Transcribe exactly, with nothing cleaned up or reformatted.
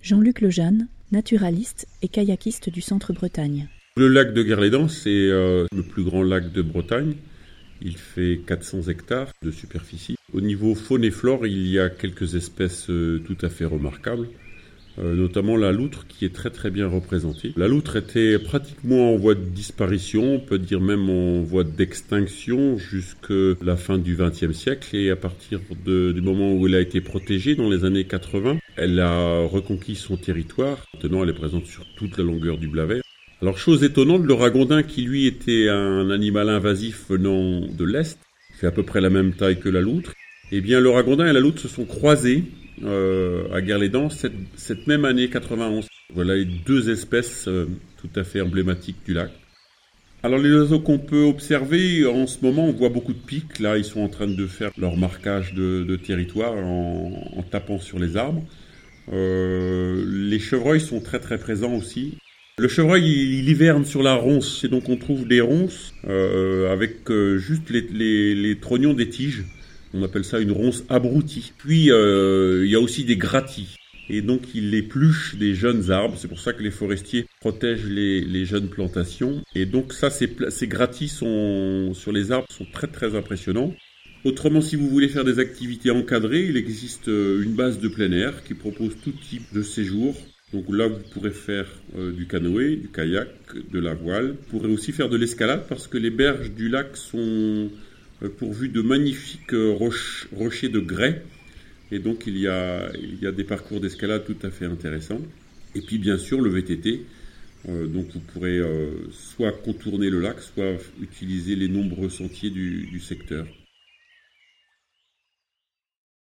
Jean-Luc Lejeanne, naturaliste et kayakiste du Centre-Bretagne. Le lac de Guerlédan, c'est euh, le plus grand lac de Bretagne. Il fait quatre cents hectares de superficie. Au niveau faune et flore, il y a quelques espèces euh, tout à fait remarquables, euh, notamment la loutre qui est très très bien représentée. La loutre était pratiquement en voie de disparition, on peut dire même en voie d'extinction jusqu'à la fin du vingtième siècle. Et à partir de, du moment où elle a été protégée dans les années quatre-vingts, elle a reconquis son territoire. Maintenant, elle est présente sur toute la longueur du Blavet. Alors, chose étonnante, le ragondin, qui lui était un animal invasif venant de l'Est, fait à peu près la même taille que la loutre, eh bien, le ragondin et la loutre se sont croisés euh, à Guerlédan cette, cette même année quatre-vingt-onze. Voilà les deux espèces euh, tout à fait emblématiques du lac. Alors, les oiseaux qu'on peut observer, en ce moment, on voit beaucoup de pics. Là, ils sont en train de faire leur marquage de, de territoire en, en tapant sur les arbres. Euh, les chevreuils sont très très présents aussi. Le chevreuil, il, il hiverne sur la ronce, et donc on trouve des ronces euh, avec euh, juste les, les, les trognons des tiges. On appelle ça une ronce abrutie. Puis euh, il y a aussi des grattis, et donc il épluche des jeunes arbres. C'est pour ça que les forestiers protègent les, les jeunes plantations. Et donc ça, ces, ces grattis sont, sur les arbres sont très très impressionnants. Autrement, si vous voulez faire des activités encadrées, il existe une base de plein air qui propose tout type de séjour. Donc là, vous pourrez faire euh, du canoë, du kayak, de la voile. Vous pourrez aussi faire de l'escalade parce que les berges du lac sont euh, pourvues de magnifiques euh, roches, rochers de grès. Et donc, il y a, il y a des parcours d'escalade tout à fait intéressants. Et puis, bien sûr, le V T T. Euh, donc, vous pourrez euh, soit contourner le lac, soit utiliser les nombreux sentiers du, du secteur.